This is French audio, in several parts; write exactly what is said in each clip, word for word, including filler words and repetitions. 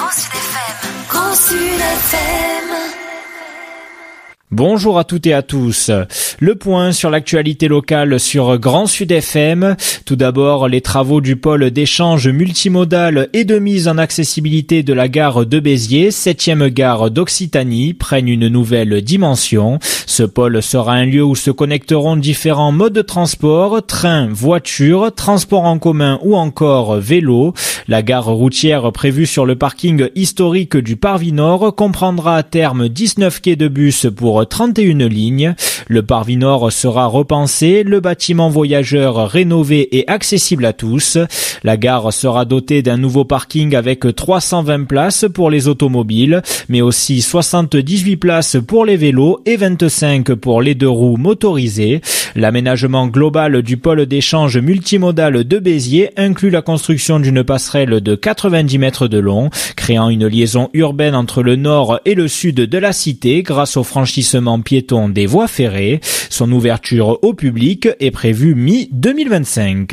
Grand Sud F M. Grand Sud F M. Bonjour à toutes et à tous. Le point sur l'actualité locale sur Grand Sud F M. Tout d'abord, les travaux du pôle d'échange multimodal et de mise en accessibilité de la gare de Béziers, septième gare d'Occitanie, prennent une nouvelle dimension. Ce pôle sera un lieu où se connecteront différents modes de transport, train, voiture, transport en commun ou encore vélo. La gare routière prévue sur le parking historique du Parvis Nord comprendra à terme dix-neuf quais de bus pour trente et une lignes. Le Parvis Nord sera repensé, le bâtiment voyageur rénové et accessible à tous. La gare sera dotée d'un nouveau parking avec trois cent vingt places pour les automobiles, mais aussi soixante-dix-huit places pour les vélos et vingt-cinq pour les deux roues motorisées. L'aménagement global du pôle d'échange multimodal de Béziers inclut la construction d'une passerelle de quatre-vingt-dix mètres de long, créant une liaison urbaine entre le nord et le sud de la cité grâce au franchissement piéton des voies ferrées. Son ouverture au public est prévue mi deux mille vingt-cinq.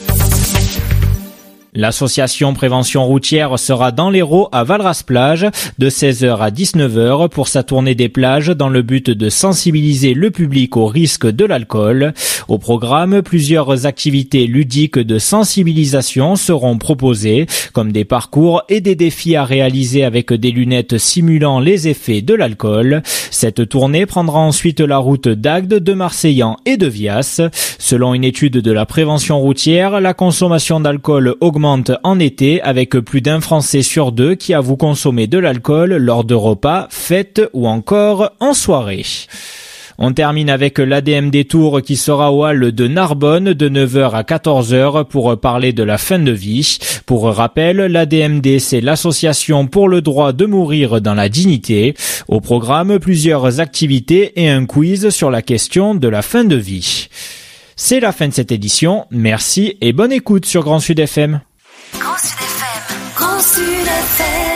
L'association Prévention Routière sera dans l'Hérault à Valras-Plage de seize heures à dix-neuf heures pour sa tournée des plages dans le but de sensibiliser le public au risque de l'alcool. Au programme, plusieurs activités ludiques de sensibilisation seront proposées, comme des parcours et des défis à réaliser avec des lunettes simulant les effets de l'alcool. Cette tournée prendra ensuite la route d'Agde, de Marseillan et de Vias. Selon une étude de la prévention routière, la consommation d'alcool augmente en été avec plus d'un Français sur deux qui avoue consommer de l'alcool lors de repas, fêtes ou encore en soirée. On termine avec l'A D M D Tours qui sera au hall de Narbonne de neuf heures à quatorze heures pour parler de la fin de vie. Pour rappel, l'A D M D, c'est l'association pour le droit de mourir dans la dignité. Au programme, plusieurs activités et un quiz sur la question de la fin de vie. C'est la fin de cette édition. Merci et bonne écoute sur Grand Sud F M. Grand Sud F M. Grand Sud F M.